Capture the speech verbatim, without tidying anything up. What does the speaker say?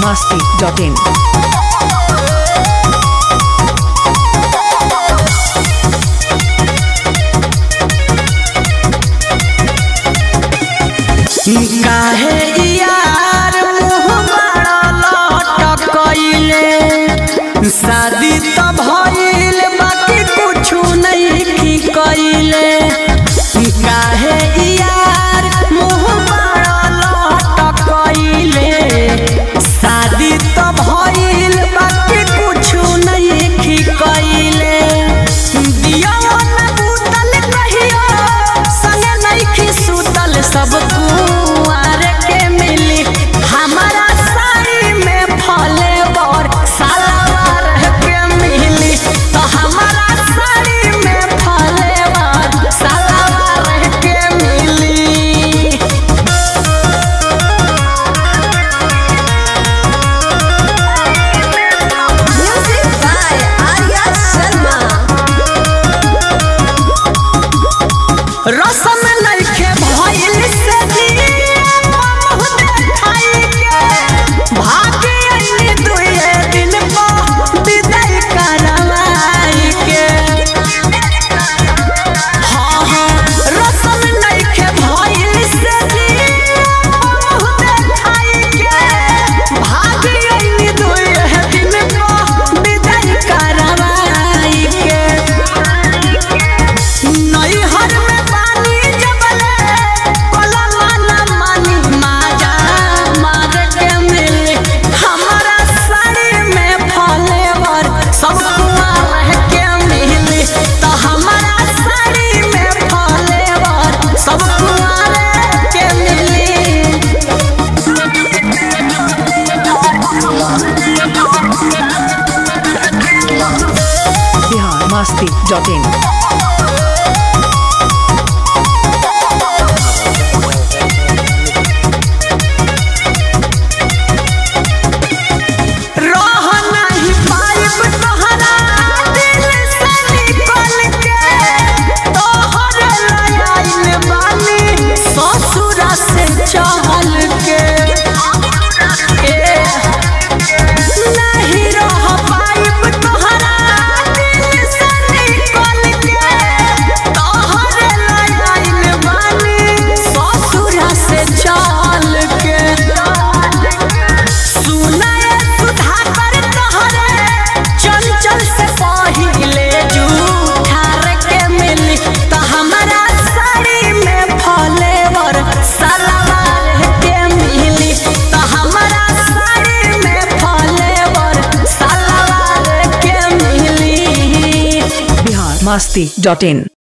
masti dot in. काहे यार मुँह बड़ा लटकइले शादी त भइल बाकी कुछु नहीं की कइले। काहे यार मुँह बड़ा लटकइले शादी त भइल बाकी कुछु नहीं की कइले। दिया न बूतल कहियो संगे नहीं की सुतल सब कुआर के मिली हमारा साड़ी में फले बर सलवार के मिली तो हमारा साड़ी में फले बर सलवार के मिली। Music by Arya Sharma. रसम नइखे भइल से दिया मुँह देखाई के भागे अइनी दुए दिन पर विदाई करवाई के। हाँ हाँ रसम नइखे भइल से दिया मुँह देखाई के भागे अइनी दुए दिन पर विदाई करवाई के। नैहर में पानी जबले कोलवा न मानी माजा मार के मिली हमारा साड़ी में फलेवर सब कुआर के मिली तो हमारा साड़ी में फलेवर सब कुआर के मिली। Bihar masti dot in. रह नहीं पाइब तोहरा दिल से निकल के तोहर लाइन बानी ससुरा से चहल के। ए, नहीं रह पाइब तोहरा दिल से निकल के तोहर लाइन बानी ससुरा से चहल के। सुनाए सुधाकर तोहरे चंचल से पहिले जूठार के मिली तो हमारा साड़ी में फलेवर सलवार के मिली तो हमारा साड़ी में फलेवर सलवार के मिली। Bihar masti dot in.